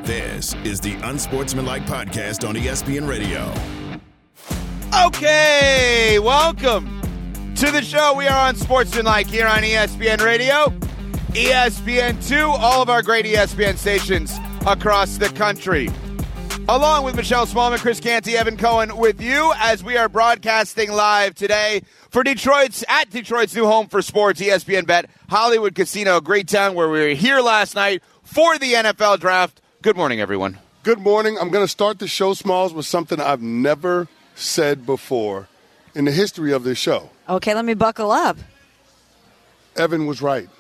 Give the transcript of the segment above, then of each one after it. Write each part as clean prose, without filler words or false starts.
This is the Unsportsmanlike Podcast on ESPN Radio. Okay, welcome to the show. We are Unsportsmanlike here on ESPN Radio, ESPN2, all of our great ESPN stations across the country. Along with Michelle Smallman, Chris Canty, Evan Cohen with you as we are broadcasting live today for Detroit's new home for sports, ESPN Bet, Hollywood Casino, a great town where we were here last night for the NFL Draft. Good morning, everyone. Good morning. I'm going to start the show, Smalls, with something I've never said before in the history of this show. Okay, let me buckle up. Evan was right.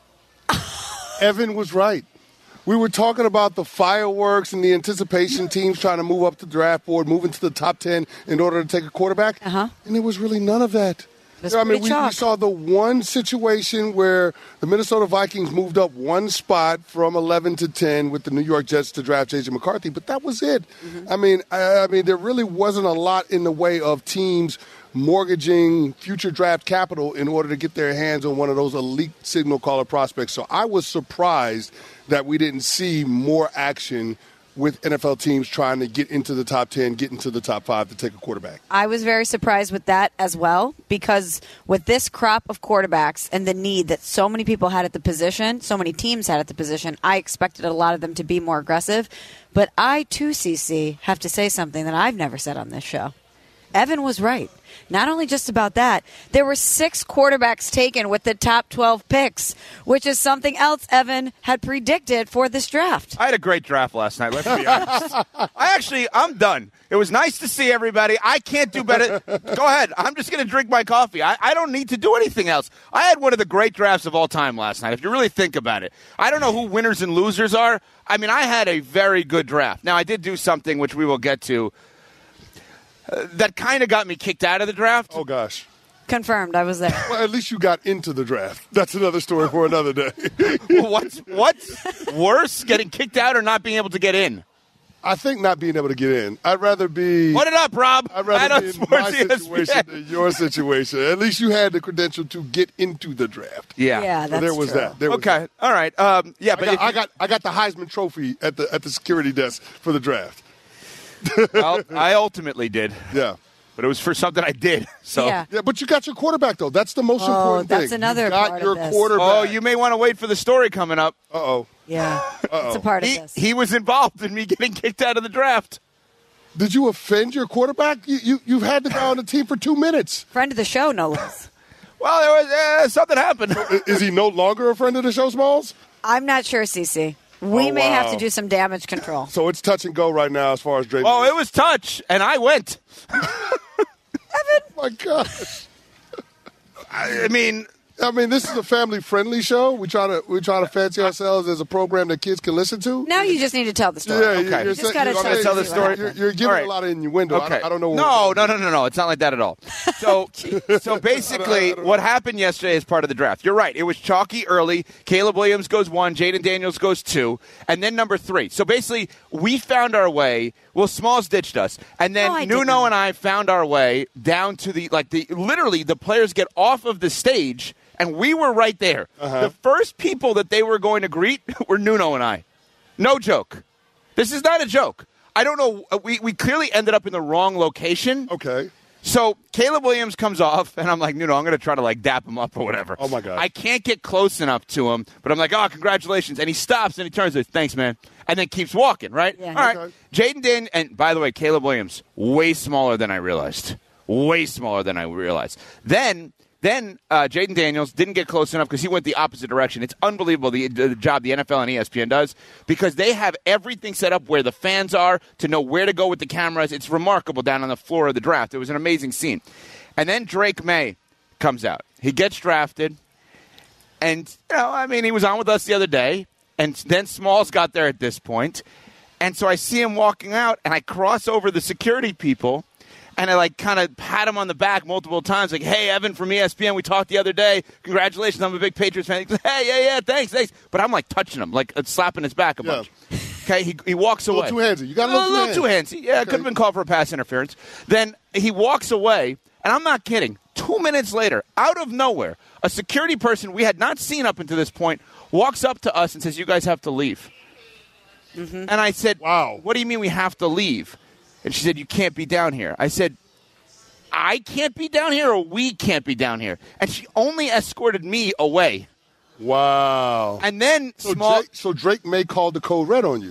Evan was right. We were talking about the fireworks and the anticipation, teams trying to move up the draft board, move into the top 10 in order to take a quarterback. And there was really none of that. We saw the one situation where the Minnesota Vikings moved up one spot from 11 to 10 with the New York Jets to draft J.J. McCarthy, but that was it. I mean, there really wasn't a lot in the way of teams mortgaging future draft capital in order to get their hands on one of those elite signal caller prospects. So I was surprised that we didn't see more action with NFL teams trying to get into the top 10, get into the top 5 to take a quarterback. I was very surprised with that as well, because with this crop of quarterbacks and the need that so many people had at the position, so many teams had at the position, I expected a lot of them to be more aggressive. But I, too, CC, have to say something that I've never said on this show. Evan was right. Not only just about that, there were 6 quarterbacks taken with the top 12 picks, which is something else Evan had predicted for this draft. I had a great draft last night, let's be honest. I'm done. It was nice to see everybody. I can't do better. Go ahead. I'm just going to drink my coffee. I don't need to do anything else. I had one of the great drafts of all time last night, if you really think about it. I don't know who winners and losers are. I mean, I had a very good draft. Now, I did do something, which we will get to, that kind of got me kicked out of the draft. Oh, gosh. Confirmed. I was there. Well, at least you got into the draft. That's another story for another day. What's worse, getting kicked out or not being able to get in? I think not being able to get in. I'd rather be... What it up, Rob? I'd rather be in my situation than your situation. At least you had the credential to get into the draft. Yeah, that's so there was true. that. Okay. All right. I got the Heisman Trophy at the security desk for the draft. Well, I ultimately did. Yeah. But it was for something I did. So. Yeah, but you got your quarterback, though. That's the most important thing. That's another you got part your of this. quarterback. Oh, you may want to wait for the story coming up. Uh-oh. Yeah. It's a part of this. He was involved in me getting kicked out of the draft. Did you offend your quarterback? You've had the guy on the team for 2 minutes. Friend of the show, no less. Well, there was something happened. Is he no longer a friend of the show, Smalls? I'm not sure, CC. We may have to do some damage control. So it's touch and go right now as far as Drake. Oh, it was touch, and I went. Evan. My gosh. I mean, this is a family-friendly show. We try to fancy ourselves as a program that kids can listen to. Now you just need to tell the story. Yeah, okay. You just got to tell the story. You're giving a lot of innuendo. Okay. I don't know. No. It's not like that at all. So basically, what happened yesterday is part of the draft. You're right. It was chalky early. Caleb Williams goes 1. Jaden Daniels goes 2. And then number 3. So basically, we found our way. Well, Smalls ditched us. And then Nuno and I found our way down to literally the players get off of the stage. And we were right there. The first people that they were going to greet were Nuno and I. No joke. This is not a joke. I don't know. We clearly ended up in the wrong location. Okay. So Caleb Williams comes off, and I'm like, Nuno, I'm going to try to, dap him up or whatever. Oh, my God. I can't get close enough to him, but I'm like, oh, congratulations. And he stops, and he turns and says, thanks, man. And then keeps walking, right? Yeah. All right. Okay. Jaden Daniels, and by the way, Caleb Williams, way smaller than I realized. Way smaller than I realized. Then Jaden Daniels didn't get close enough because he went the opposite direction. It's unbelievable the job the NFL and ESPN does because they have everything set up where the fans are to know where to go with the cameras. It's remarkable down on the floor of the draft. It was an amazing scene. And then Drake May comes out. He gets drafted. And, he was on with us the other day. And then Smalls got there at this point. And so I see him walking out, and I cross over the security people. And I kind of pat him on the back multiple times, like, hey, Evan from ESPN, we talked the other day. Congratulations, I'm a big Patriots fan. He goes, hey, yeah, thanks. But I'm touching him, slapping his back a bunch. Okay, he walks away. A little too handsy. You got a little too handsy. Yeah, it could have been called for a pass interference. Then he walks away, and I'm not kidding. 2 minutes later, out of nowhere, a security person we had not seen up until this point walks up to us and says, you guys have to leave. And I said, Wow. What do you mean we have to leave? And she said, you can't be down here. I said, I can't be down here or we can't be down here? And she only escorted me away. Wow. And then So Drake May called the code red on you.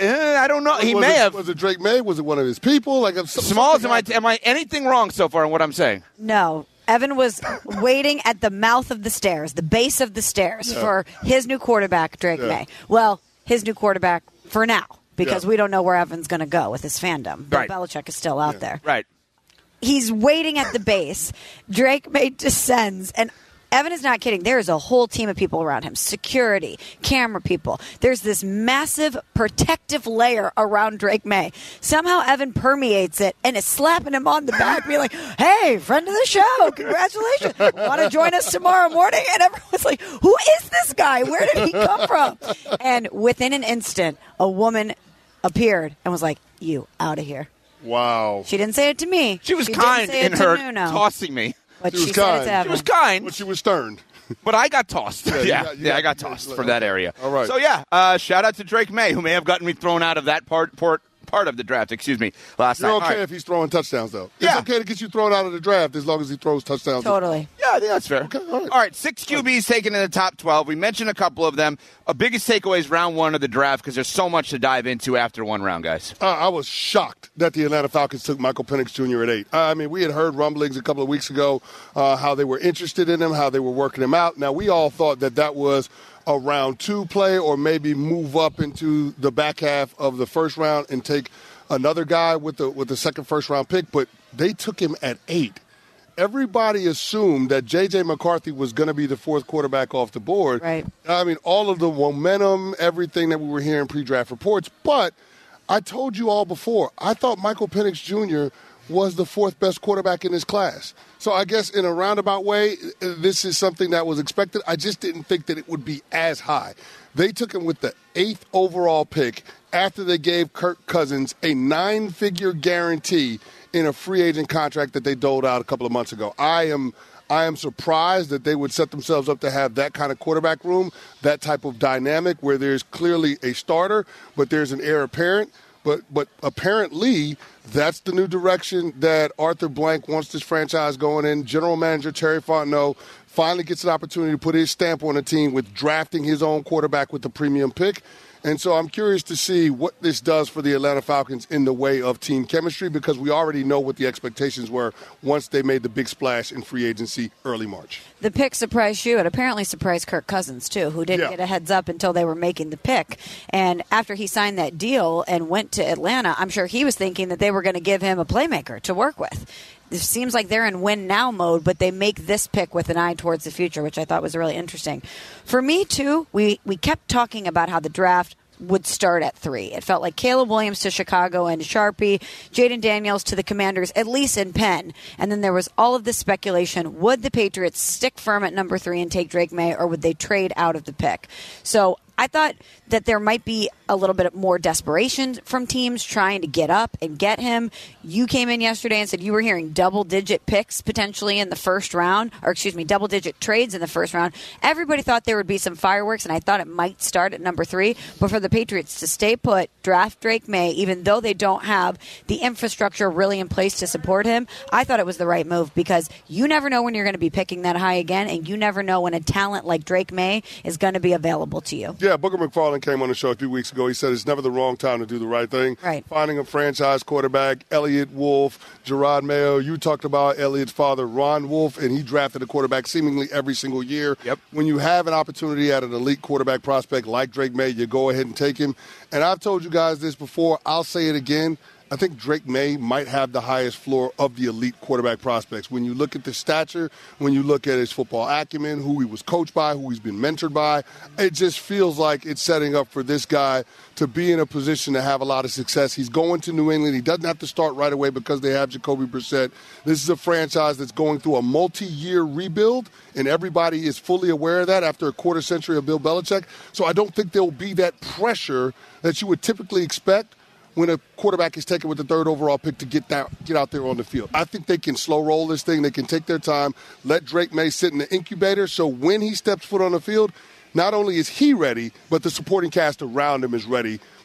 I don't know. He may have. Was it Drake May? Was it one of his people? Like Smalls, am I anything wrong so far in what I'm saying? No. Evan was waiting at the mouth of the stairs, the base of the stairs, for his new quarterback, Drake May. Well, his new quarterback for now, because we don't know where Evan's going to go with his fandom. Bill Belichick is still out there. Right. He's waiting at the base. Drake May descends, and Evan is not kidding. There is a whole team of people around him, security, camera people. There's this massive protective layer around Drake May. Somehow Evan permeates it and is slapping him on the back, being like, hey, friend of the show, congratulations. Want to join us tomorrow morning? And everyone's like, who is this guy? Where did he come from? And within an instant, a woman appeared and was like, you, out of here. Wow. She didn't say it to me. She was didn't kind say it in to her Nuno. tossing me. But She was she said it kind. to Evan. She was kind, But she was stern. but I got tossed. Yeah, I got tossed from that area. All right. So, shout out to Drake May, who may have gotten me thrown out of that part of the draft, last You're night. okay All right. if he's throwing touchdowns, though. Yeah. It's okay to get you thrown out of the draft as long as he throws touchdowns. Totally. Yeah, I think that's fair. Okay, all right. All right, 6 QBs taken in the top 12. We mentioned a couple of them. A biggest takeaway is round 1 of the draft because there's so much to dive into after one round, guys. I was shocked that the Atlanta Falcons took Michael Penix Jr. at 8. I mean, we had heard rumblings a couple of weeks ago how they were interested in him, how they were working him out. Now, we all thought that was a round 2 play or maybe move up into the back half of the first round and take another guy with the second first-round pick, but they took him at 8. Everybody assumed that J.J. McCarthy was going to be the 4th quarterback off the board. Right. I mean, all of the momentum, everything that we were hearing pre-draft reports. But I told you all before, I thought Michael Penix Jr. was the 4th best quarterback in his class. So I guess in a roundabout way, this is something that was expected. I just didn't think that it would be as high. They took him with the 8th overall pick after they gave Kirk Cousins a 9-figure guarantee in a free agent contract that they doled out a couple of months ago. I am surprised that they would set themselves up to have that kind of quarterback room, that type of dynamic where there's clearly a starter, but there's an heir apparent. But apparently that's the new direction that Arthur Blank wants this franchise going in. General Manager Terry Fontenot finally gets an opportunity to put his stamp on the team with drafting his own quarterback with the premium pick. And so I'm curious to see what this does for the Atlanta Falcons in the way of team chemistry, because we already know what the expectations were once they made the big splash in free agency early March. The pick surprised you. It apparently surprised Kirk Cousins, too, who didn't get a heads up until they were making the pick. And after he signed that deal and went to Atlanta, I'm sure he was thinking that they were going to give him a playmaker to work with. It seems like they're in win-now mode, but they make this pick with an eye towards the future, which I thought was really interesting. For me, too, we kept talking about how the draft would start at 3. It felt like Caleb Williams to Chicago and Sharpie, Jaden Daniels to the Commanders, at least in Penn. And then there was all of this speculation. Would the Patriots stick firm at number 3 and take Drake May, or would they trade out of the pick? So I thought that there might be a little bit more desperation from teams trying to get up and get him. You came in yesterday and said you were hearing double-digit picks potentially in the first round, or double-digit trades in the first round. Everybody thought there would be some fireworks, and I thought it might start at number 3. But for the Patriots to stay put, draft Drake May, even though they don't have the infrastructure really in place to support him, I thought it was the right move, because you never know when you're going to be picking that high again, and you never know when a talent like Drake May is going to be available to you. Yeah, Booger McFarland came on the show a few weeks ago. He said it's never the wrong time to do the right thing. Right. Finding a franchise quarterback, Elliott Wolf, Gerard Mayo. You talked about Elliott's father, Ron Wolf, and he drafted a quarterback seemingly every single year. Yep. When you have an opportunity at an elite quarterback prospect like Drake May, you go ahead and take him. And I've told you guys this before. I'll say it again. I think Drake May might have the highest floor of the elite quarterback prospects. When you look at the stature, when you look at his football acumen, who he was coached by, who he's been mentored by, it just feels like it's setting up for this guy to be in a position to have a lot of success. He's going to New England. He doesn't have to start right away because they have Jacoby Brissett. This is a franchise that's going through a multi-year rebuild, and everybody is fully aware of that after a quarter century of Bill Belichick. So I don't think there will be that pressure that you would typically expect when a quarterback is taken with the 3rd overall pick to get out there on the field. I think they can slow roll this thing. They can take their time, let Drake May sit in the incubator, so when he steps foot on the field, not only is he ready, but the supporting cast around him is ready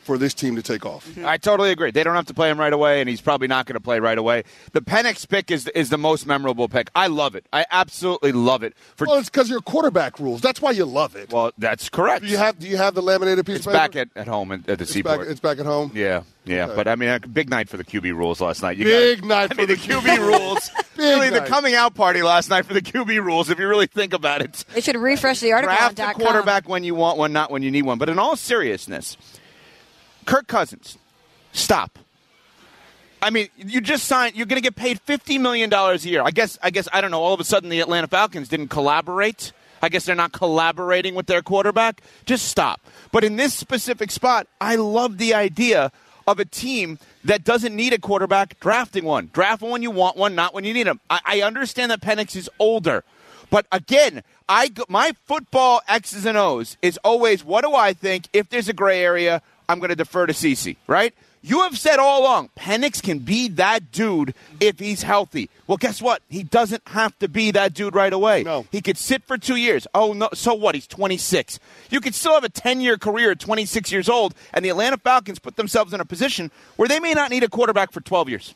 for this team to take off. I totally agree. They don't have to play him right away, and he's probably not going to play right away. The Penix pick is the most memorable pick. I love it. I absolutely love it. Well, it's because your quarterback rules. That's why you love it. Well, that's correct. Do you have the laminated piece It's of paper? back at home at the Seaport. It's back at home? Yeah. Okay. But I mean, a big night for the QB rules last night. Big night for the QB rules. Really, night. the coming out party last night for the QB rules, if you really think about it. They should refresh the article Draft on the quarterback when you want one, not when you need one. But in all seriousness, Kirk Cousins, stop. I mean, you just signed. You're going to get paid $50 million a year. I guess. I don't know. All of a sudden, the Atlanta Falcons didn't collaborate. I guess they're not collaborating with their quarterback. Just stop. But in this specific spot, I love the idea of a team that doesn't need a quarterback drafting one. Draft one when you want one, not when you need him. I understand that Penix is older. But again, my football X's and O's is always, what do I think? If there's a gray area, I'm going to defer to CeCe, right? You have said all along, Penix can be that dude if he's healthy. Well, guess what? He doesn't have to be that dude right away. No. He could sit for 2 years. Oh, no. So what? He's 26. You could still have a 10-year career at 26 years old, and the Atlanta Falcons put themselves in a position where they may not need a quarterback for 12 years.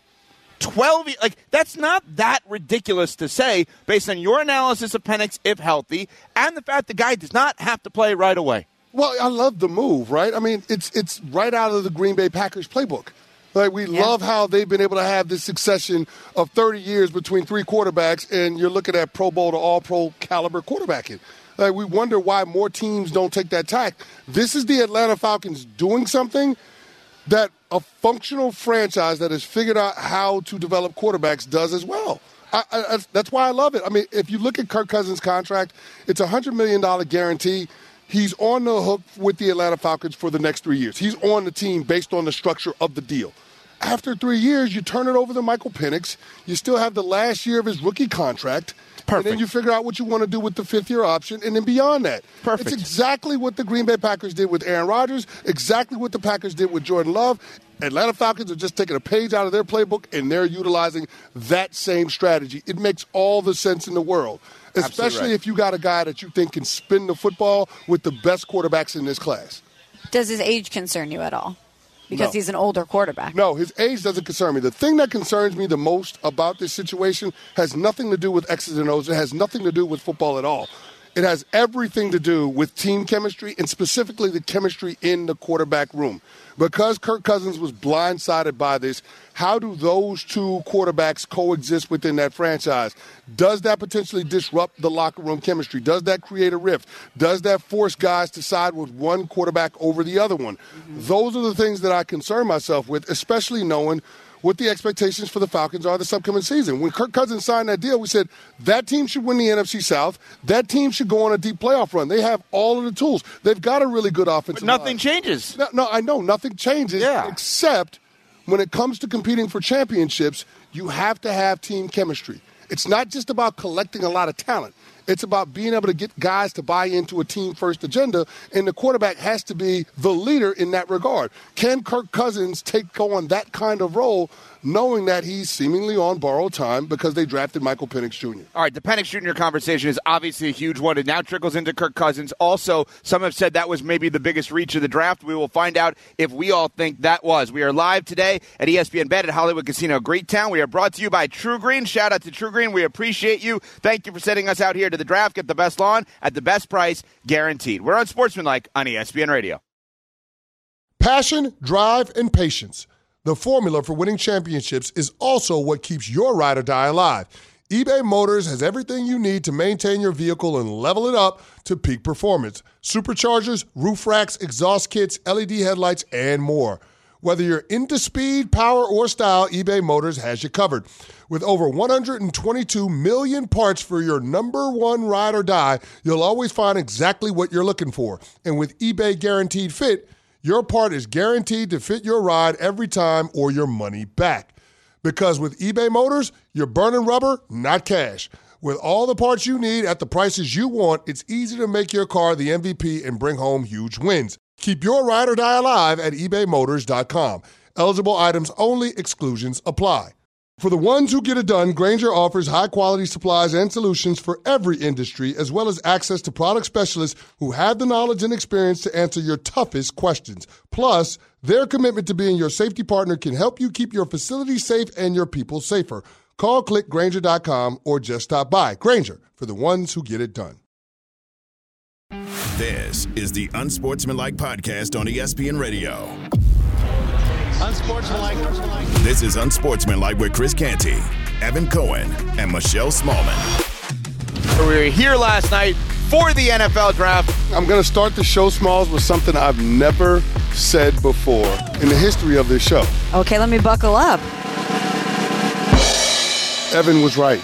12 years. Like, that's not that ridiculous to say based on your analysis of Penix if healthy and the fact the guy does not have to play right away. Well, I love the move, right? I mean, it's right out of the Green Bay Packers playbook. Like, we love how they've been able to have this succession of 30 years between three quarterbacks, and you're looking at Pro Bowl to All-Pro caliber quarterbacking. Like, we wonder why more teams don't take that tack. This is the Atlanta Falcons doing something that a functional franchise that has figured out how to develop quarterbacks does as well. That's why I love it. I mean, if you look at Kirk Cousins' contract, it's a $100 million guarantee. He's on the hook with the Atlanta Falcons for the next 3 years. He's on the team based on the structure of the deal. After 3 years, you turn it over to Michael Penix. You still have the last year of his rookie contract. Perfect. And then you figure out what you want to do with the fifth-year option, and then beyond that. Perfect. It's exactly what the Green Bay Packers did with Aaron Rodgers, exactly what the Packers did with Jordan Love. Atlanta Falcons are just taking a page out of their playbook, and they're utilizing that same strategy. It makes all the sense in the world, especially if you got a guy that you think can spin the football with the best quarterbacks in this class. Does his age concern you at all? Because No. he's an older quarterback. No, his age doesn't concern me. The thing that concerns me the most about this situation has nothing to do with X's and O's. It has nothing to do with football at all. It has everything to do with team chemistry and specifically the chemistry in the quarterback room. Because Kirk Cousins was blindsided by this, how do those two quarterbacks coexist within that franchise? Does that potentially disrupt the locker room chemistry? Does that create a rift? Does that force guys to side with one quarterback over the other one? Those are the things that I concern myself with, especially knowing what the expectations for the Falcons are this upcoming season. When Kirk Cousins signed that deal, we said that team should win the NFC South. That team should go on a deep playoff run. They have all of the tools. They've got a really good offensive line. Nothing changes. No, I know. Nothing changes except when it comes to competing for championships, you have to have team chemistry. It's not just about collecting a lot of talent. It's about being able to get guys to buy into a team-first agenda, and the quarterback has to be the leader in that regard. Can Kirk Cousins take on that kind of role, knowing that he's seemingly on borrowed time because they drafted Michael Penix Jr.? All right, the Penix Jr. conversation is obviously a huge one. It now trickles into Kirk Cousins. Also, some have said that was maybe the biggest reach of the draft. We will find out if we all think that was. We are live today at ESPN Bet at Hollywood Casino Greektown. We are brought to you by True Green. Shout out to True Green. We appreciate you. Thank you for sending us out here to the draft. Get the best lawn at the best price, guaranteed. We're on Sportsmanlike on ESPN Radio. Passion, drive, and patience. The formula for winning championships is also what keeps your ride or die alive. eBay Motors has everything you need to maintain your vehicle and level it up to peak performance. Superchargers, roof racks, exhaust kits, LED headlights, and more. Whether you're into speed, power, or style, eBay Motors has you covered. With over 122 million parts for your number one ride or die, you'll always find exactly what you're looking for. And with eBay Guaranteed Fit, your part is guaranteed to fit your ride every time or your money back. Because with eBay Motors, you're burning rubber, not cash. With all the parts you need at the prices you want, it's easy to make your car the MVP and bring home huge wins. Keep your ride or die alive at ebaymotors.com. Eligible items only. Exclusions apply. For the ones who get it done, Grainger offers high-quality supplies and solutions for every industry, as well as access to product specialists who have the knowledge and experience to answer your toughest questions. Plus, their commitment to being your safety partner can help you keep your facility safe and your people safer. Call, click Grainger.com, or just stop by. Grainger, for the ones who get it done. This is the Unsportsmanlike Podcast on ESPN Radio. Unsportsmanlike. This is Unsportsmanlike with Chris Canty, Evan Cohen, and Michelle Smallman. We were here last night for the NFL draft. I'm going to start the show, Smalls, with something I've never said before in the history of this show. Okay, let me buckle up. Evan was right.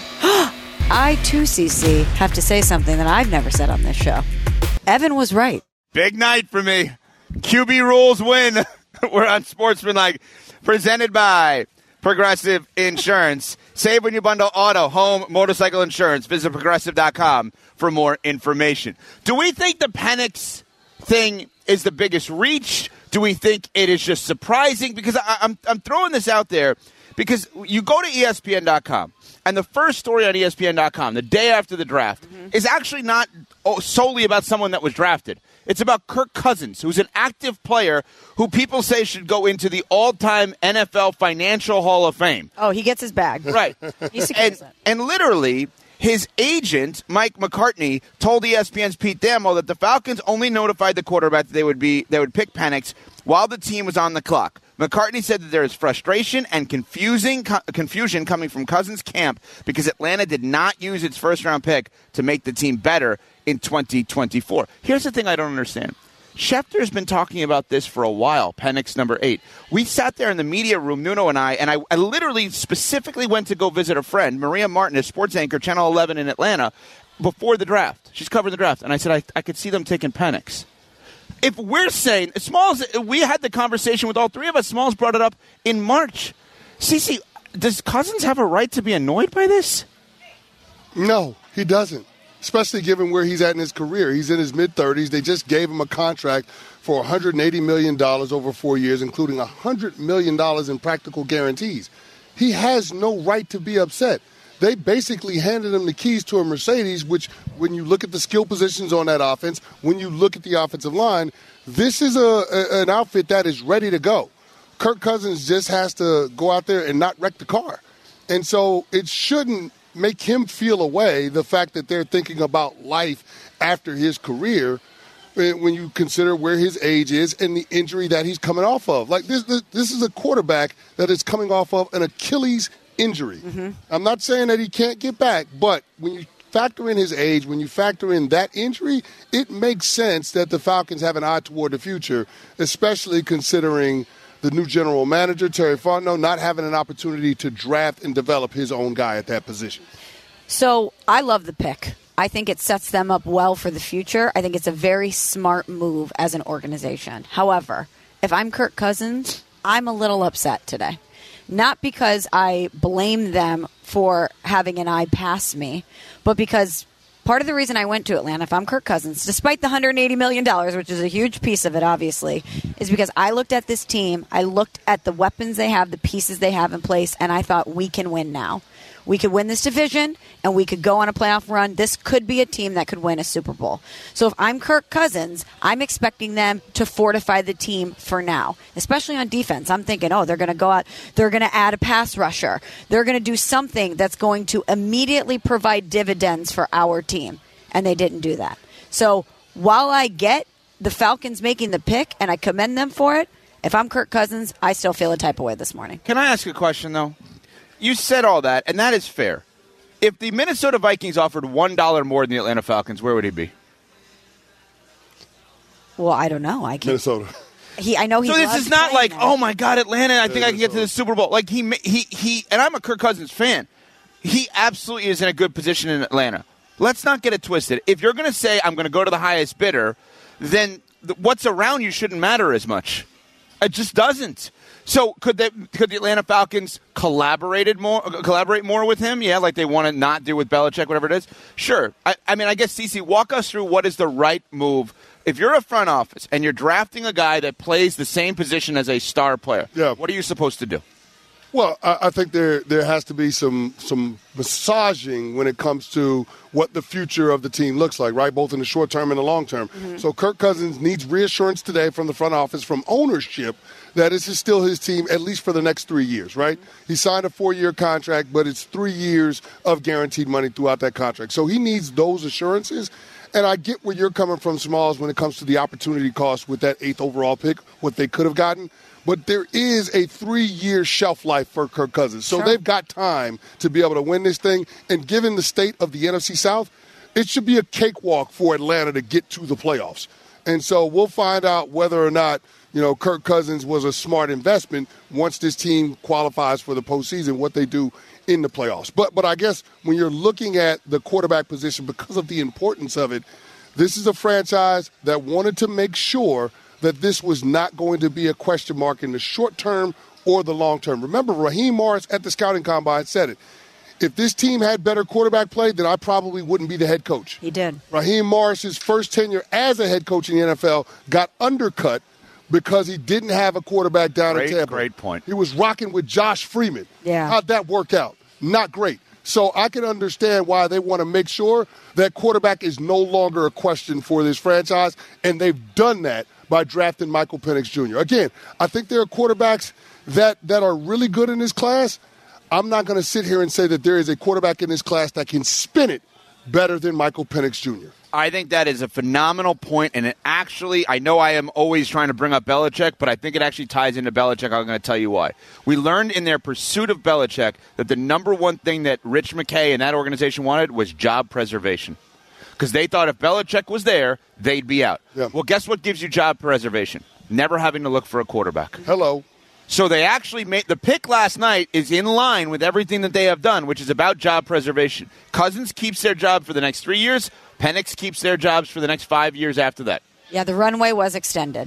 I, too, CC, have to say something that I've never said on this show. Evan was right. Big night for me. QB rules win. We're on Sportsmanlike, presented by Progressive Insurance. Save when you bundle auto, home, motorcycle insurance. Visit Progressive.com for more information. Do we think the Penix thing is the biggest reach? Do we think it is just surprising? Because I'm throwing this out there because you go to ESPN.com, and the first story on ESPN.com, the day after the draft, is actually not solely about someone that was drafted. It's about Kirk Cousins, who's an active player who people say should go into the all-time NFL Financial Hall of Fame. Oh, he gets his bag. Right. And literally, his agent, Mike McCartney, told ESPN's Pete Thamel that the Falcons only notified the quarterback that they would pick Penix while the team was on the clock. McCartney said that there is frustration and confusion coming from Cousins' camp because Atlanta did not use its first-round pick to make the team better in 2024. Here's the thing I don't understand. Schefter's been talking about this for a while, Penix number 8. We sat there in the media room, Nuno and I literally specifically went to go visit a friend, Maria Martin, a sports anchor, Channel 11 in Atlanta, before the draft. She's covering the draft. And I said, I could see them taking Penix. If we're saying, Smalls, we had the conversation with all three of us. Smalls brought it up in March. CeCe, does Cousins have a right to be annoyed by this? No, he doesn't. Especially given where he's at in his career. He's in his mid-30s. They just gave him a contract for $180 million over 4 years, including $100 million in practical guarantees. He has no right to be upset. They basically handed him the keys to a Mercedes, which, when you look at the skill positions on that offense, when you look at the offensive line, this is an outfit that is ready to go. Kirk Cousins just has to go out there and not wreck the car. And so it shouldn't make him feel away, the fact that they're thinking about life after his career when you consider where his age is and the injury that he's coming off of. Like, this is a quarterback that is coming off of an Achilles injury. Mm-hmm. I'm not saying that he can't get back, but when you factor in his age, when you factor in that injury, it makes sense that the Falcons have an eye toward the future, especially considering the new general manager, Terry Fontenot, not having an opportunity to draft and develop his own guy at that position. So I love the pick. I think it sets them up well for the future. I think it's a very smart move as an organization. However, if I'm Kirk Cousins, I'm a little upset today. Not because I blame them for having an eye past me, but because part of the reason I went to Atlanta, if I'm Kirk Cousins, despite the $180 million, which is a huge piece of it, obviously, is because I looked at this team, I looked at the weapons they have, the pieces they have in place, and I thought, we can win now. We could win this division, and we could go on a playoff run. This could be a team that could win a Super Bowl. So if I'm Kirk Cousins, I'm expecting them to fortify the team for now, especially on defense. I'm thinking, they're going to go out, they're going to add a pass rusher. They're going to do something that's going to immediately provide dividends for our team, and they didn't do that. So while I get the Falcons making the pick, and I commend them for it, if I'm Kirk Cousins, I still feel a type of way this morning. Can I ask a question, though? You said all that, and that is fair. If the Minnesota Vikings offered $1 more than the Atlanta Falcons, where would he be? Well, I don't know. Minnesota. I know he. So this is not like, there. oh my God, Atlanta! I think I can get to the Super Bowl. Like he, and I'm a Kirk Cousins fan. He absolutely is in a good position in Atlanta. Let's not get it twisted. If you're going to say I'm going to go to the highest bidder, then what's around you shouldn't matter as much. It just doesn't. So could the Atlanta Falcons collaborate more with him? Yeah, like they want to not do with Belichick, whatever it is. Sure. I mean, I guess, CeCe, walk us through what is the right move. If you're a front office and you're drafting a guy that plays the same position as a star player, what are you supposed to do? Well, I think there has to be some massaging when it comes to what the future of the team looks like, right, both in the short term and the long term. Mm-hmm. So Kirk Cousins needs reassurance today from the front office, from ownership, that this is still his team at least for the next 3 years, right? He signed a 4-year contract, but it's 3 years of guaranteed money throughout that contract. So he needs those assurances. And I get where you're coming from, Smalls, when it comes to the opportunity cost with that 8th overall pick, what they could have gotten. But there is a 3-year shelf life for Kirk Cousins. So they've got time to be able to win this thing. And given the state of the NFC South, it should be a cakewalk for Atlanta to get to the playoffs. And so we'll find out whether or not, Kirk Cousins was a smart investment once this team qualifies for the postseason, what they do in the playoffs. But I guess when you're looking at the quarterback position, because of the importance of it, this is a franchise that wanted to make sure that this was not going to be a question mark in the short term or the long term. Remember, Raheem Morris at the scouting combine said it. If this team had better quarterback play, then I probably wouldn't be the head coach. He did. Raheem Morris's first tenure as a head coach in the NFL got undercut because he didn't have a quarterback down in Tampa. Great point. He was rocking with Josh Freeman. Yeah. How'd that work out? Not great. So I can understand why they want to make sure that quarterback is no longer a question for this franchise, and they've done that by drafting Michael Penix Jr. Again, I think there are quarterbacks that are really good in this class. I'm not going to sit here and say that there is a quarterback in this class that can spin it better than Michael Penix Jr. I think that is a phenomenal point, and it actually, I know I am always trying to bring up Belichick, but I think it actually ties into Belichick. I'm going to tell you why. We learned in their pursuit of Belichick that the number one thing that Rich McKay and that organization wanted was job preservation. Because they thought if Belichick was there, they'd be out. Yeah. Well, guess what gives you job preservation? Never having to look for a quarterback. Hello. So they actually made the pick last night is in line with everything that they have done, which is about job preservation. Cousins keeps their job for the next 3 years. Penix keeps their jobs for the next 5 years after that. Yeah, the runway was extended.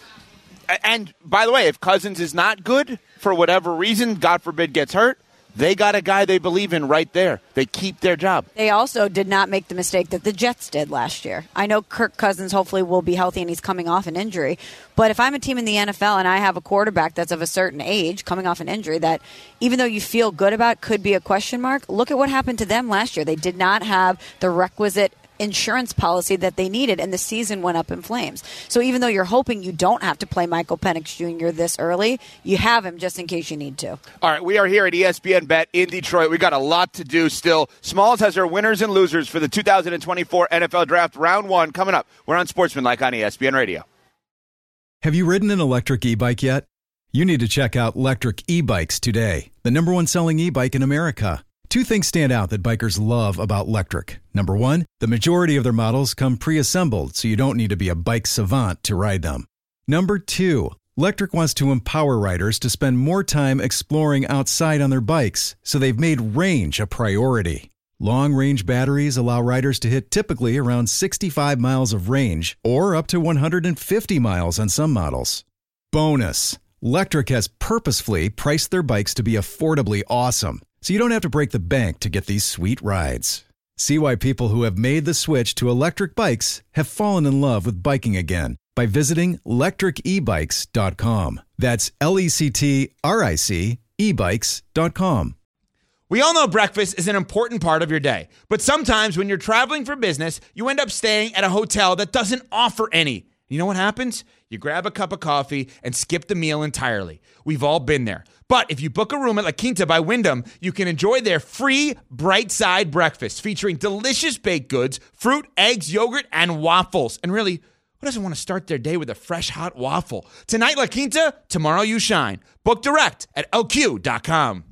And by the way, if Cousins is not good for whatever reason, God forbid gets hurt, they got a guy they believe in right there. They keep their job. They also did not make the mistake that the Jets did last year. I know Kirk Cousins hopefully will be healthy and he's coming off an injury. But if I'm a team in the NFL and I have a quarterback that's of a certain age coming off an injury that even though you feel good about could be a question mark, look at what happened to them last year. They did not have the requisite insurance policy that they needed, and the season went up in flames. So even though you're hoping you don't have to play Michael Penix Jr. this early, you have him just in case you need to. All right, we are here at ESPN Bet in Detroit. We got a lot to do still. Smalls has our winners and losers for the 2024 NFL Draft Round 1 coming up. We're on Sportsmanlike on ESPN Radio. Have you ridden an electric e-bike yet? You need to check out Lectric E-Bikes today, the #1 selling e-bike in America. Two things stand out that bikers love about Lectric. Number one, the majority of their models come pre-assembled, so you don't need to be a bike savant to ride them. Number two, Lectric wants to empower riders to spend more time exploring outside on their bikes, so they've made range a priority. Long-range batteries allow riders to hit typically around 65 miles of range, or up to 150 miles on some models. Bonus, Lectric has purposefully priced their bikes to be affordably awesome, so you don't have to break the bank to get these sweet rides. See why people who have made the switch to electric bikes have fallen in love with biking again by visiting lectricebikes.com. That's LECTRIC ebikes.com. We all know breakfast is an important part of your day, but sometimes when you're traveling for business, you end up staying at a hotel that doesn't offer any. You know what happens? You grab a cup of coffee and skip the meal entirely. We've all been there. But if you book a room at La Quinta by Wyndham, you can enjoy their free Bright Side breakfast featuring delicious baked goods, fruit, eggs, yogurt, and waffles. And really, who doesn't want to start their day with a fresh, hot waffle? Tonight, La Quinta, tomorrow you shine. Book direct at LQ.com.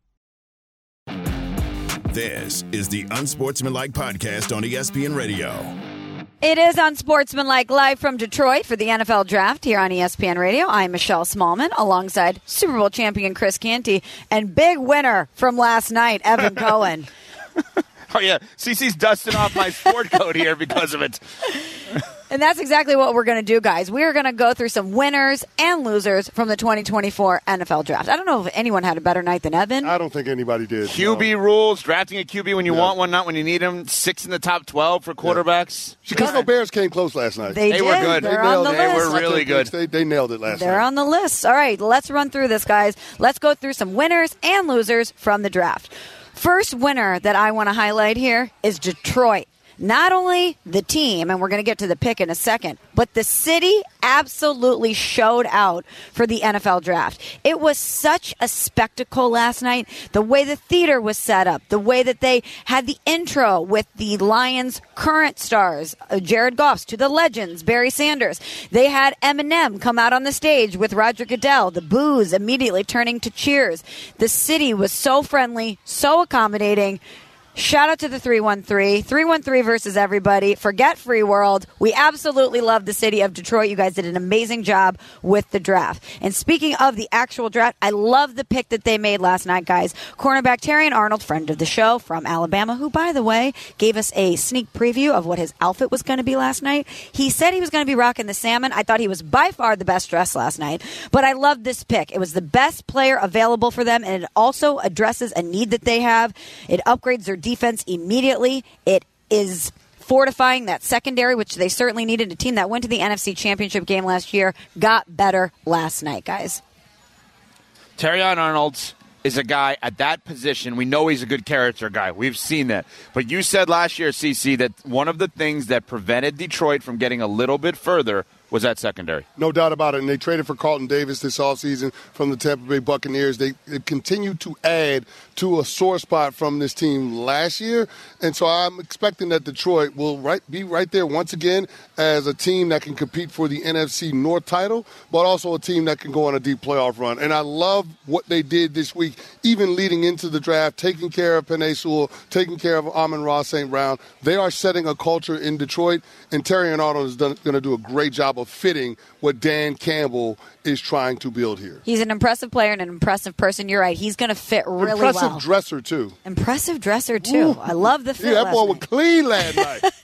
This is the Unsportsmanlike Podcast on ESPN Radio. It is Unsportsmanlike live from Detroit for the NFL Draft here on ESPN Radio. I'm Michelle Smallman alongside Super Bowl champion Chris Canty and big winner from last night, Evan Cohen. Oh, yeah. CC's dusting off my sport coat here because of it. And that's exactly what we're going to do, guys. We are going to go through some winners and losers from the 2024 NFL Draft. I don't know if anyone had a better night than Evan. I don't think anybody did. QB rules, drafting a QB when you want one, not when you need him. 6 in the top 12 for quarterbacks. Chicago Bears came close last night. They were good. They're on the They list. were really good. They nailed it last night. They're on the list. All right, let's run through this, guys. Let's go through some winners and losers from the draft. First winner that I want to highlight here is Detroit. Not only the team, and we're going to get to the pick in a second, but the city absolutely showed out for the NFL draft. It was such a spectacle last night. The way the theater was set up, the way that they had the intro with the Lions' current stars, Jared Goff, to the legends, Barry Sanders. They had Eminem come out on the stage with Roger Goodell, the boos immediately turning to cheers. The city was so friendly, so accommodating. Shout out to the 313. 313 versus everybody. Forget Free World. We absolutely love the city of Detroit. You guys did an amazing job with the draft. And speaking of the actual draft, I love the pick that they made last night, guys. Cornerback Terrion Arnold, friend of the show from Alabama, who, by the way, gave us a sneak preview of what his outfit was going to be last night. He said he was going to be rocking the salmon. I thought he was by far the best dressed last night. But I loved this pick. It was the best player available for them, and it also addresses a need that they have. It upgrades their defense immediately. It is fortifying that secondary, which they certainly needed. A team that went to the NFC Championship game last year got better last night, guys. Terrion Arnold is a guy at that position. We know he's a good character guy. We've seen that. But you said last year, CC, that one of the things that prevented Detroit from getting a little bit further was that secondary. No doubt about it. And they traded for Carlton Davis this offseason from the Tampa Bay Buccaneers. They continued to add to a sore spot from this team last year. And so I'm expecting that Detroit will be right there once again as a team that can compete for the NFC North title, but also a team that can go on a deep playoff run. And I love what they did this week, even leading into the draft, taking care of Penei Sewell, taking care of Amon-Ra St. Brown. They are setting a culture in Detroit, and Terrion Arnold is going to do a great job of fitting what Dan Campbell is trying to build here. He's an impressive player and an impressive person. You're right. He's going to fit really well. Impressive dresser, too. Impressive dresser, too. Ooh. I love the fit. Yeah, that boy was clean last night.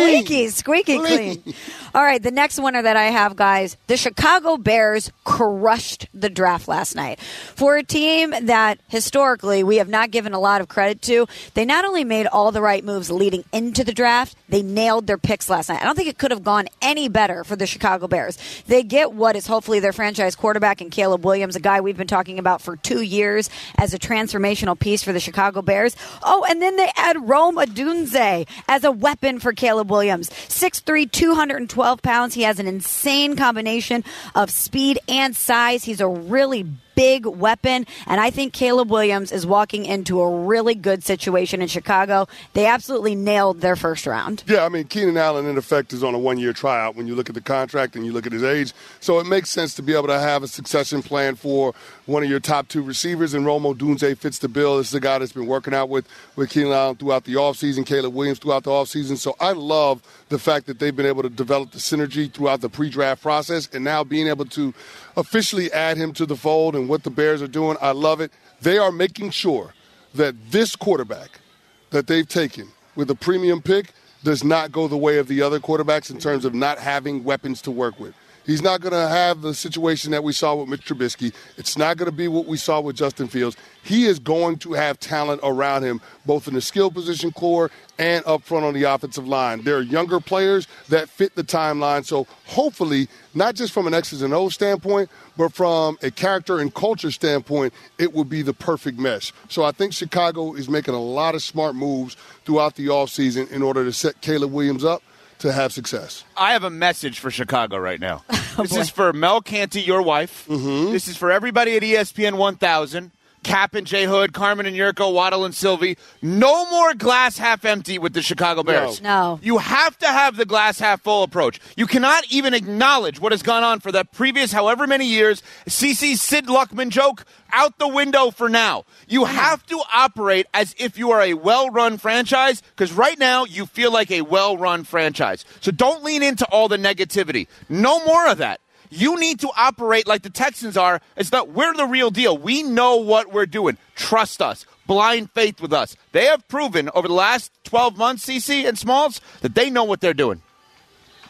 Squeaky clean. All right, the next winner that I have, guys, the Chicago Bears crushed the draft last night. For a team that historically we have not given a lot of credit to, they not only made all the right moves leading into the draft, they nailed their picks last night. I don't think it could have gone any better for the Chicago Bears. They get what is hopefully their franchise quarterback in Caleb Williams, a guy we've been talking about for 2 years as a transformational piece for the Chicago Bears. Oh, and then they add Rome Odunze as a weapon for Caleb Williams. 6'3", 212 pounds. He has an insane combination of speed and size. He's a really big weapon, and I think Caleb Williams is walking into a really good situation in Chicago. They absolutely nailed their first round. Yeah, I mean, Keenan Allen, in effect, is on a one-year tryout when you look at the contract and you look at his age. So it makes sense to be able to have a succession plan for one of your top two receivers, and Rome Odunze fits the bill. This is a guy that's been working out with Keenan Allen throughout the offseason, Caleb Williams throughout the offseason. So I love the fact that they've been able to develop the synergy throughout the pre-draft process, and now being able to officially add him to the fold and what the Bears are doing, I love it. They are making sure that this quarterback that they've taken with a premium pick does not go the way of the other quarterbacks in terms of not having weapons to work with. He's not going to have the situation that we saw with Mitch Trubisky. It's not going to be what we saw with Justin Fields. He is going to have talent around him, both in the skill position core and up front on the offensive line. There are younger players that fit the timeline. So hopefully, not just from an X's and O's standpoint, but from a character and culture standpoint, it would be the perfect mesh. So I think Chicago is making a lot of smart moves throughout the offseason in order to set Caleb Williams up to have success. I have a message for Chicago right now. This is for Mel Canty, your wife. Mm-hmm. This is for everybody at ESPN 1000. Cap and Jay Hood, Carmen and Yurko, Waddle and Sylvie. No more glass half empty with the Chicago Bears. No. You have to have the glass half full approach. You cannot even acknowledge what has gone on for the previous however many years. CC's Sid Luckman joke, out the window for now. You have to operate as if you are a well-run franchise, because right now you feel like a well-run franchise. So don't lean into all the negativity. No more of that. You need to operate like the Texans are. It's that we're the real deal. We know what we're doing. Trust us. Blind faith with us. They have proven over the last 12 months, CC and Smalls, that they know what they're doing.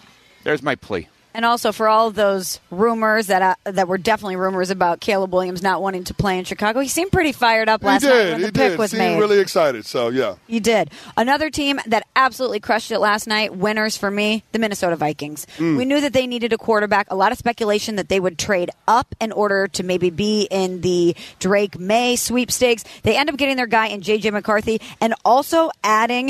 There's my plea. And also for all of those rumors that were definitely rumors about Caleb Williams not wanting to play in Chicago, he seemed pretty fired up last night when the pick was made. He really excited, so yeah. He did. Another team that absolutely crushed it last night, winners for me, the Minnesota Vikings. We knew that they needed a quarterback. A lot of speculation that they would trade up in order to maybe be in the Drake May sweepstakes. They end up getting their guy in J.J. McCarthy and also adding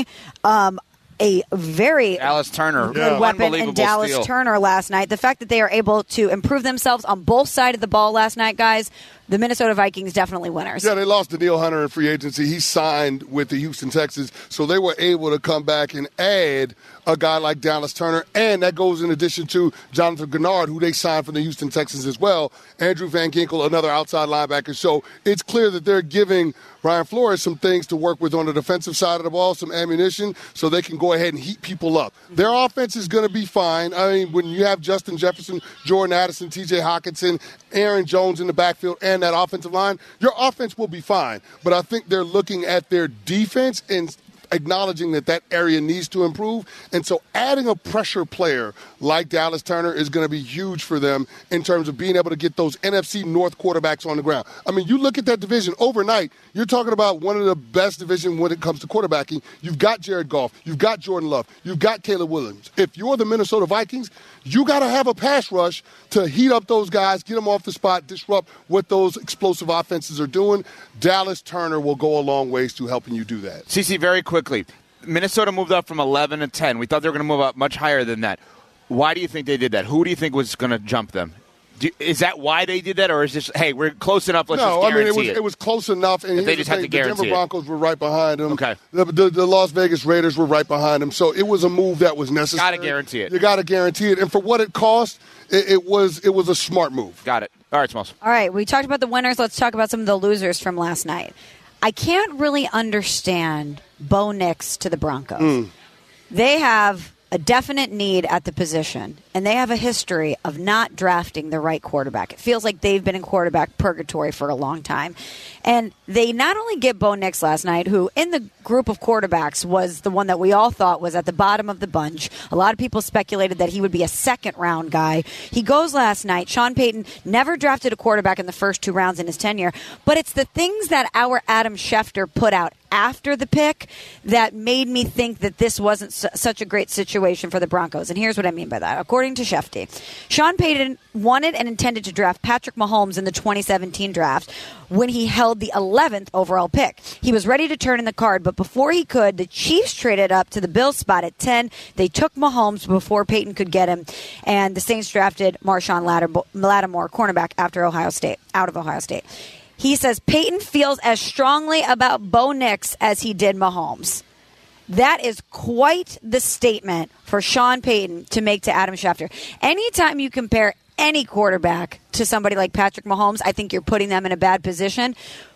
a very Dallas Turner, good weapon in Dallas steal. Turner last night. The fact that they are able to improve themselves on both sides of the ball last night, guys, the Minnesota Vikings definitely winners. Yeah, they lost Danielle Hunter in free agency. He signed with the Houston Texans, so they were able to come back and add a guy like Dallas Turner, and that goes in addition to Jonathan Gennard, who they signed from the Houston Texans as well, Andrew Van Ginkel, another outside linebacker. So it's clear that they're giving Brian Flores some things to work with on the defensive side of the ball, some ammunition, so they can go ahead and heat people up. Their offense is going to be fine. I mean, when you have Justin Jefferson, Jordan Addison, T.J. Hockenson, Aaron Jones in the backfield, and that offensive line, your offense will be fine. But I think they're looking at their defense and acknowledging that area needs to improve. And so adding a pressure player like Dallas Turner is going to be huge for them in terms of being able to get those NFC North quarterbacks on the ground. I mean, you look at that division overnight, you're talking about one of the best divisions when it comes to quarterbacking. You've got Jared Goff, you've got Jordan Love, you've got Caleb Williams. If you're the Minnesota Vikings, you got to have a pass rush to heat up those guys, get them off the spot, disrupt what those explosive offenses are doing. Dallas Turner will go a long ways to helping you do that. CC, very quickly, Minnesota moved up from 11 to 10. We thought they were going to move up much higher than that. Why do you think they did that? Who do you think was going to jump them? Is that why they did that, or is this, hey, we're close enough, let's just guarantee it was close enough. And they just have to guarantee the Denver Broncos were right behind them. Okay. The Las Vegas Raiders were right behind them. So it was a move that was necessary. Got to guarantee it. You got to guarantee it. And for what it cost, it was a smart move. Got it. All right, Smalls. All right, we talked about the winners. Let's talk about some of the losers from last night. I can't really understand Bo Nix to the Broncos. They have a definite need at the position, and they have a history of not drafting the right quarterback. It feels like they've been in quarterback purgatory for a long time. And they not only get Bo Nix last night, who in the group of quarterbacks was the one that we all thought was at the bottom of the bunch. A lot of people speculated that he would be a second-round guy. He goes last night. Sean Payton never drafted a quarterback in the first 2 rounds in his tenure, but it's the things that our Adam Schefter put out after the pick that made me think that this wasn't such a great situation for the Broncos. And here's what I mean by that. According to Schefter, Sean Payton wanted and intended to draft Patrick Mahomes in the 2017 draft when he held the 11th overall pick. He was ready to turn in the card, but before he could, the Chiefs traded up to the Bills spot at 10. They took Mahomes before Payton could get him, and the Saints drafted Marshawn Lattimore, cornerback out of Ohio State. He says Payton feels as strongly about Bo Nix as he did Mahomes. That is quite the statement for Sean Payton to make to Adam Schefter. Anytime you compare any quarterback to somebody like Patrick Mahomes, I think you're putting them in a bad position.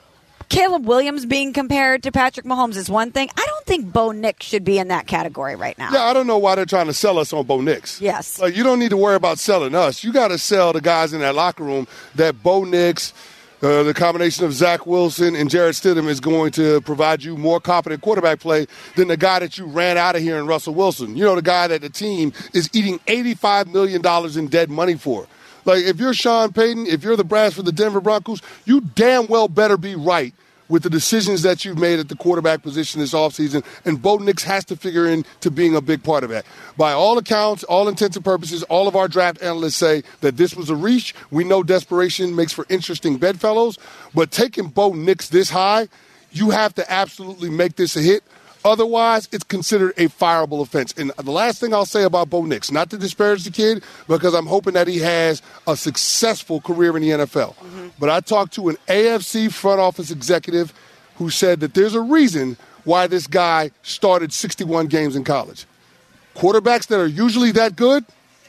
Caleb Williams being compared to Patrick Mahomes is one thing. I don't think Bo Nix should be in that category right now. Yeah, I don't know why they're trying to sell us on Bo Nix. Yes. Like, you don't need to worry about selling us. You got to sell the guys in that locker room that Bo Nix, the combination of Zach Wilson and Jarrett Stidham is going to provide you more competent quarterback play than the guy that you ran out of here in Russell Wilson. You know, the guy that the team is eating $85 million in dead money for. Like, if you're Sean Payton, if you're the brass for the Denver Broncos, you damn well better be right with the decisions that you've made at the quarterback position this offseason, and Bo Nix has to figure into being a big part of that. By all accounts, all intents and purposes, all of our draft analysts say that this was a reach. We know desperation makes for interesting bedfellows, but taking Bo Nix this high, you have to absolutely make this a hit. Otherwise, it's considered a fireable offense. And the last thing I'll say about Bo Nix, not to disparage the kid, because I'm hoping that he has a successful career in the NFL. Mm-hmm. But I talked to an AFC front office executive who said that there's a reason why this guy started 61 games in college. Quarterbacks that are usually that good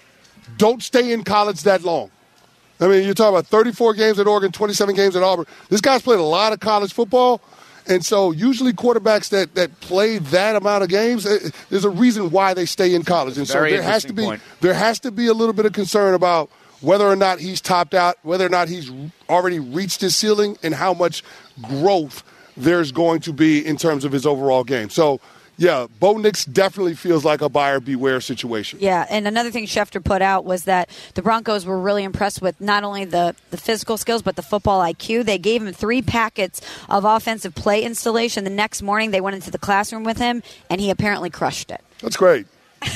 don't stay in college that long. I mean, you're talking about 34 games at Oregon, 27 games at Auburn. This guy's played a lot of college football. And so usually quarterbacks that play that amount of games, there's a reason why they stay in college. And so there has to be a little bit of concern about whether or not he's topped out, whether or not he's already reached his ceiling, and how much growth there's going to be in terms of his overall game. So yeah, Bo Nix definitely feels like a buyer beware situation. Yeah, and another thing Schefter put out was that the Broncos were really impressed with not only the physical skills, but the football IQ. They gave him 3 packets of offensive play installation. The next morning, they went into the classroom with him, and he apparently crushed it. That's great.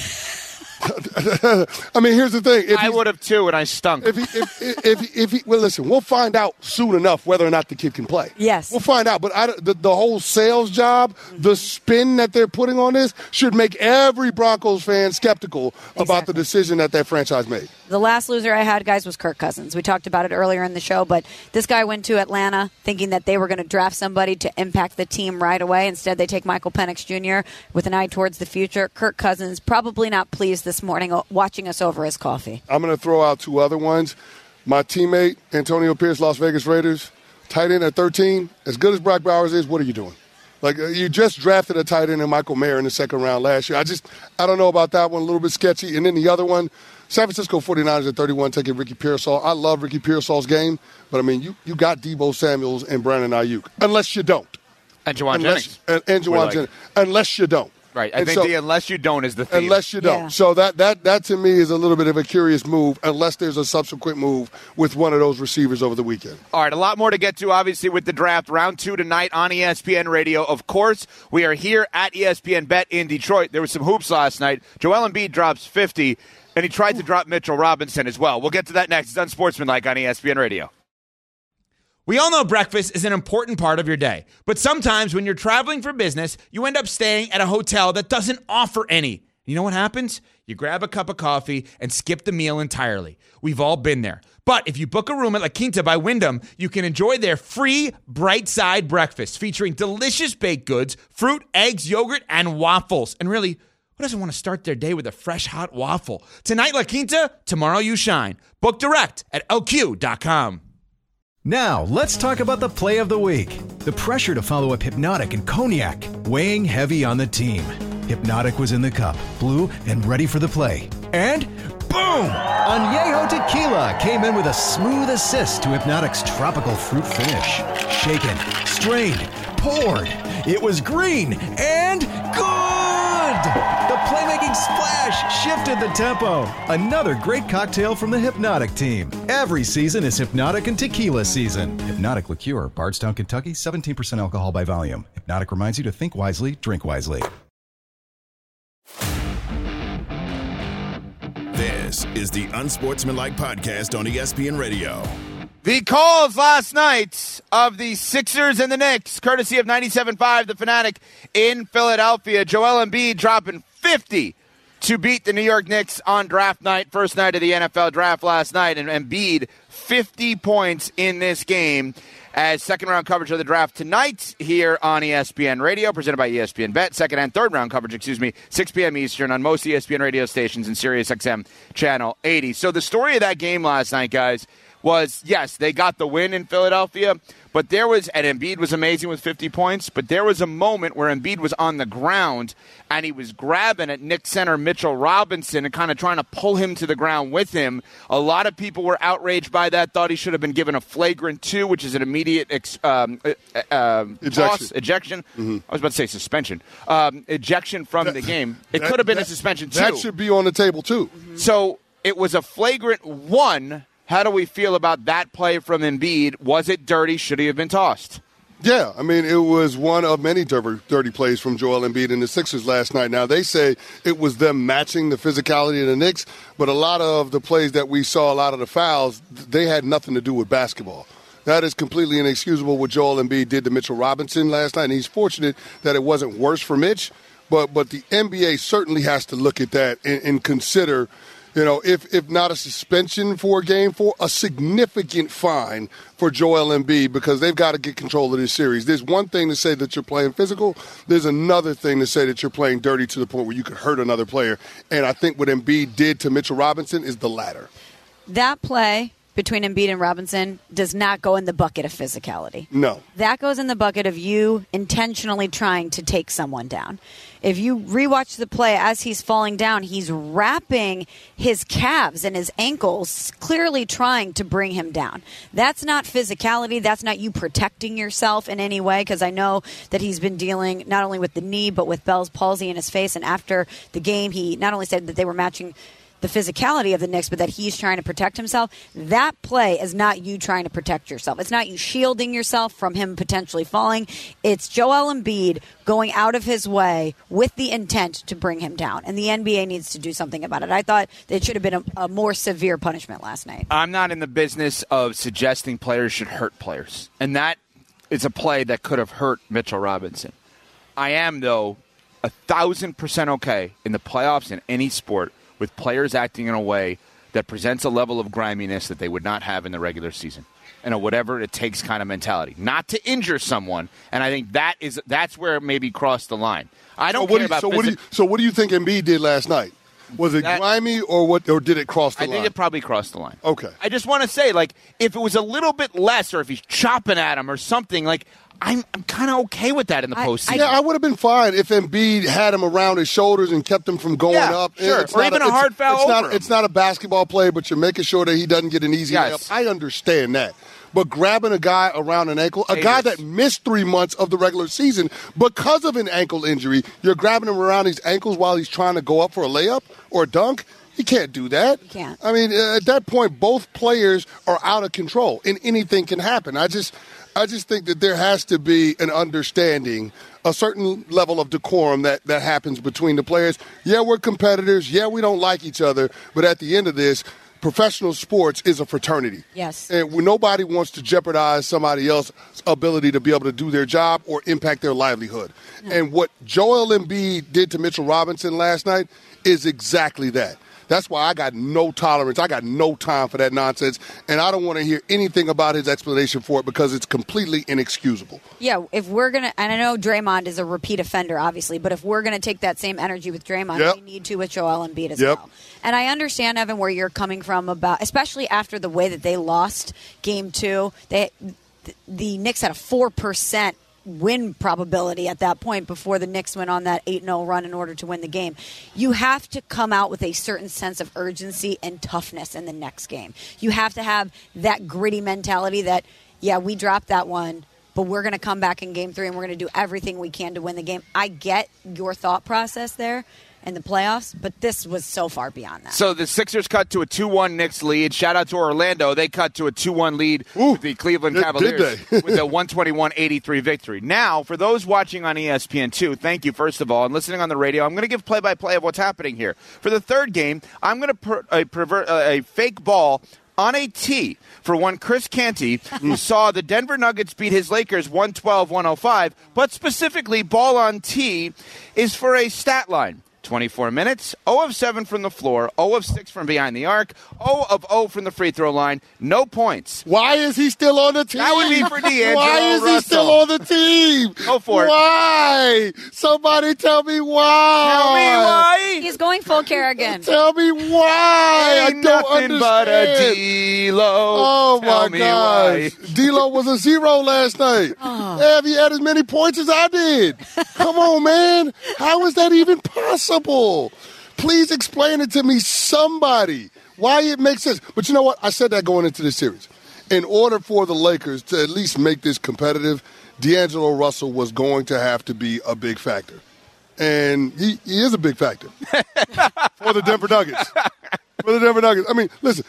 I mean, here's the thing. I would have too, and I stunk. Well, listen, we'll find out soon enough whether or not the kid can play. Yes. We'll find out. But the whole sales job, the spin that they're putting on this should make every Broncos fan skeptical about the decision that franchise made. The last loser I had, guys, was Kirk Cousins. We talked about it earlier in the show, but this guy went to Atlanta thinking that they were going to draft somebody to impact the team right away. Instead, they take Michael Penix Jr. with an eye towards the future. Kirk Cousins probably not pleased this morning watching us over his coffee. I'm going to throw out 2 other ones. My teammate, Antonio Pierce, Las Vegas Raiders, tight end at 13. As good as Brock Bowers is, what are you doing? Like, you just drafted a tight end in Michael Mayer in the 2nd round last year. I don't know about that one, a little bit sketchy. And then the other one, San Francisco 49ers at 31 taking Ricky Pearsall. I love Ricky Pearsall's game, but, I mean, you got Deebo Samuels and Brandon Ayuk. Unless you don't. And Juwan Jennings. And Juwan Jennings. Unless you don't. Right. I think the unless you don't is the theme. Unless you don't. Yeah. So that to me is a little bit of a curious move, unless there's a subsequent move with one of those receivers over the weekend. All right, a lot more to get to, obviously, with the draft. Round 2 tonight on ESPN Radio. Of course, we are here at ESPN Bet in Detroit. There was some hoops last night. Joel Embiid drops 50, and he tried to drop Mitchell Robinson as well. We'll get to that next. It's Unsportsmanlike on ESPN Radio. We all know breakfast is an important part of your day, but sometimes when you're traveling for business, you end up staying at a hotel that doesn't offer any. You know what happens? You grab a cup of coffee and skip the meal entirely. We've all been there. But if you book a room at La Quinta by Wyndham, you can enjoy their free Bright Side breakfast featuring delicious baked goods, fruit, eggs, yogurt, and waffles. And really, who doesn't want to start their day with a fresh, hot waffle? Tonight, La Quinta, tomorrow you shine. Book direct at lq.com. Now, let's talk about the play of the week. The pressure to follow up Hypnotic and Cognac, weighing heavy on the team. Hypnotic was in the cup, blue, and ready for the play. And boom! Añejo Tequila came in with a smooth assist to Hypnotic's tropical fruit finish. Shaken, strained, poured. It was green and good! The playmaking splash shifted the tempo. Another great cocktail from the Hypnotic team. Every season is Hypnotic and Tequila season. Hypnotic Liqueur, Bardstown, Kentucky, 17% alcohol by volume. Hypnotic reminds you to think wisely, drink wisely. This is the Unsportsmanlike Podcast on ESPN Radio. The calls last night of the Sixers and the Knicks, courtesy of 97.5, The Fanatic in Philadelphia. Joel Embiid dropping 50 to beat the New York Knicks on draft night, first night of the NFL draft last night. And Embiid, 50 points in this game as second-round coverage of the draft tonight here on ESPN Radio, presented by ESPN Bet. Second and third-round coverage, 6 p.m. Eastern on most ESPN radio stations and Sirius XM Channel 80. So the story of that game last night, guys, was, yes, they got the win in Philadelphia, but there was, and Embiid was amazing with 50 points, but there was a moment where Embiid was on the ground and he was grabbing at Knicks center Mitchell Robinson and kind of trying to pull him to the ground with him. A lot of people were outraged by that, thought he should have been given a flagrant 2, which is an immediate ejection. Mm-hmm. I was about to say suspension. Ejection from the game. It could have been a suspension, too. That should be on the table, too. Mm-hmm. So it was a flagrant 1. How do we feel about that play from Embiid? Was it dirty? Should he have been tossed? Yeah, I mean, it was one of many dirty plays from Joel Embiid and the Sixers last night. Now, they say it was them matching the physicality of the Knicks, but a lot of the plays that we saw, a lot of the fouls, they had nothing to do with basketball. That is completely inexcusable what Joel Embiid did to Mitchell Robinson last night, and he's fortunate that it wasn't worse for Mitch, but the NBA certainly has to look at that and consider, you know, if not a suspension for a game, for a significant fine for Joel Embiid, because they've got to get control of this series. There's one thing to say that you're playing physical. There's another thing to say that you're playing dirty to the point where you could hurt another player. And I think what Embiid did to Mitchell Robinson is the latter. That play between Embiid and Robinson does not go in the bucket of physicality. No. That goes in the bucket of you intentionally trying to take someone down. If you rewatch the play as he's falling down, he's wrapping his calves and his ankles, clearly trying to bring him down. That's not physicality. That's not you protecting yourself in any way, because I know that he's been dealing not only with the knee but with Bell's palsy in his face. And after the game, he not only said that they were matching the physicality of the Knicks, but that he's trying to protect himself. That play is not you trying to protect yourself. It's not you shielding yourself from him potentially falling. It's Joel Embiid going out of his way with the intent to bring him down. And the NBA needs to do something about it. I thought it should have been a more severe punishment last night. I'm not in the business of suggesting players should hurt players. And that is a play that could have hurt Mitchell Robinson. I am, though, 1,000% okay in the playoffs in any sport with players acting in a way that presents a level of griminess that they would not have in the regular season, and a whatever it takes kind of mentality, not to injure someone. And I think that's where it maybe crossed the line. I don't care about. So what do you think Embiid did last night? Was it grimy or what? Or did it cross the line? I think it probably crossed the line. Okay. I just want to say, like, if it was a little bit less, or if he's chopping at him or something, like, I'm kind of okay with that in the postseason. Yeah, I would have been fine if Embiid had him around his shoulders and kept him from going up. Sure. Or even a hard foul over him. It's not a basketball play, but you're making sure that he doesn't get an easy layup. I understand that. But grabbing a guy around an ankle, a guy that missed 3 months of the regular season because of an ankle injury, you're grabbing him around his ankles while he's trying to go up for a layup or a dunk? You can't do that. You can't. I mean, at that point, both players are out of control, and anything can happen. I just think that there has to be an understanding, a certain level of decorum that happens between the players. Yeah, we're competitors. Yeah, we don't like each other. But at the end of this, professional sports is a fraternity. Yes. And nobody wants to jeopardize somebody else's ability to be able to do their job or impact their livelihood. No. And what Joel Embiid did to Mitchell Robinson last night is exactly that. That's why I got no tolerance. I got no time for that nonsense, and I don't want to hear anything about his explanation for it because it's completely inexcusable. Yeah, if we're going to – and I know Draymond is a repeat offender, obviously, but if we're going to take that same energy with Draymond, we need to with Joel Embiid as well. And I understand, Evan, where you're coming from about – especially after the way that they lost Game 2. The Knicks had a 4% win probability at that point before the Knicks went on that 8-0 run in order to win the game. You have to come out with a certain sense of urgency and toughness in the next game. You have to have that gritty mentality that, yeah, we dropped that one, but we're going to come back in Game 3 and we're going to do everything we can to win the game. I get your thought process there in the playoffs, but this was so far beyond that. So the Sixers cut to a 2-1 Knicks lead. Shout out to Orlando. They cut to a 2-1 lead with the Cleveland Cavaliers with a 121-83 victory. Now, for those watching on ESPN2, thank you, first of all, and listening on the radio, I'm going to give play-by-play of what's happening here. For the third game, I'm going to pervert a fake ball on a tee for one Chris Canty, who saw the Denver Nuggets beat his Lakers 112-105, but specifically ball on tee is for a stat line. 24 minutes, 0 of 7 from the floor, 0 of 6 from behind the arc, 0 of 0 from the free throw line, no points. Why is he still on the team? That would be for D'Angelo Why is Russell. he still on the team? Go for it. Why? Somebody tell me why. Tell me why. He's going full Kerrigan. Tell me why. Ain't I don't nothing understand. but a D-Lo. Oh, Tell my me gosh. why. D-Lo was a 0 last night. Have he had as many points as I did? Come on, man. How is that even possible? Please explain it to me, somebody, why it makes sense. But you know what? I said that going into this series. In order for the Lakers to at least make this competitive, D'Angelo Russell was going to have to be a big factor. And he is a big factor for the Denver Nuggets. For the Denver Nuggets. I mean, listen,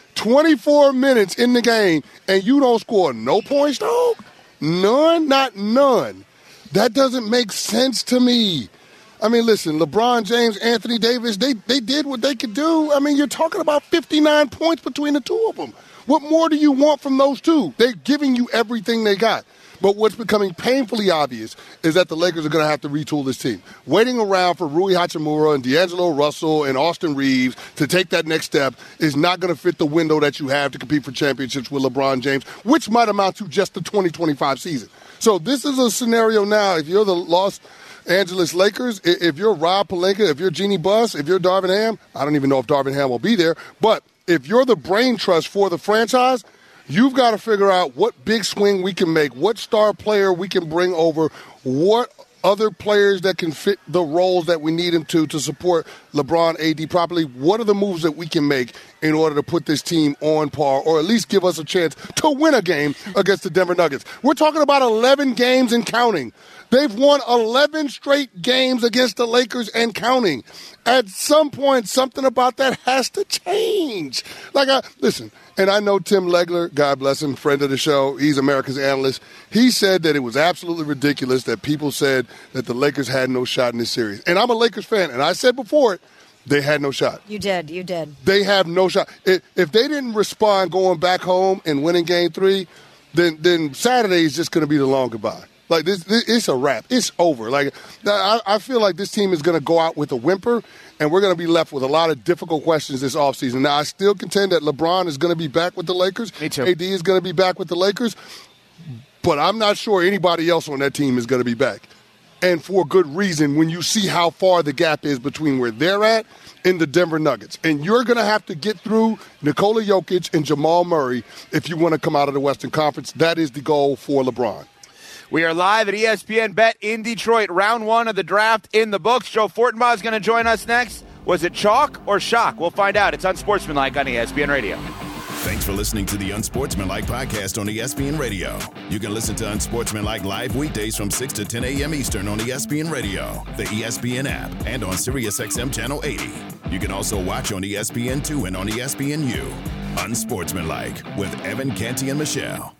24 minutes in the game, and you don't score no points, dog? None? Not none. That doesn't make sense to me. I mean, listen, LeBron James, Anthony Davis, they did what they could do. I mean, you're talking about 59 points between the two of them. What more do you want from those two? They're giving you everything they got. But what's becoming painfully obvious is that the Lakers are going to have to retool this team. Waiting around for Rui Hachimura and D'Angelo Russell and Austin Reeves to take that next step is not going to fit the window that you have to compete for championships with LeBron James, which might amount to just the 2025 season. So this is a scenario now, if you're the Los Angeles Lakers, if you're Rob Pelinka, if you're Jeannie Buss, if you're Darvin Ham, I don't even know if Darvin Ham will be there, but if you're the brain trust for the franchise, You've got to figure out what big swing we can make, what star player we can bring over, what other players that can fit the roles that we need him to support LeBron, AD properly. What are the moves that we can make in order to put this team on par or at least give us a chance to win a game against the Denver Nuggets? We're talking about 11 games and counting. They've won 11 straight games against the Lakers and counting. At some point, something about that has to change. Listen, and I know Tim Legler, God bless him, friend of the show, he's America's analyst. He said that it was absolutely ridiculous that people said that the Lakers had no shot in this series. And I'm a Lakers fan, and I said before it, they had no shot. You did. They have no shot. If they didn't respond going back home and winning Game 3, then Saturday is just going to be the long goodbye. Like, this, it's a wrap. It's over. Like, I feel like this team is going to go out with a whimper, and we're going to be left with a lot of difficult questions this offseason. Now, I still contend that LeBron is going to be back with the Lakers. Me too. AD is going to be back with the Lakers. But I'm not sure anybody else on that team is going to be back. And for good reason when you see how far the gap is between where they're at and the Denver Nuggets. And you're going to have to get through Nikola Jokic and Jamal Murray if you want to come out of the Western Conference. That is the goal for LeBron. We are live at ESPN Bet in Detroit. Round 1 of the draft in the books. Joe Fortenbaugh is going to join us next. Was it chalk or shock? We'll find out. It's Unsportsmanlike on ESPN Radio. Thanks for listening to the Unsportsmanlike podcast on ESPN Radio. You can listen to Unsportsmanlike live weekdays from 6 to 10 a.m. Eastern on ESPN Radio, the ESPN app, and on SiriusXM Channel 80. You can also watch on ESPN2 and on ESPNU. Unsportsmanlike with Evan Canty and Michelle.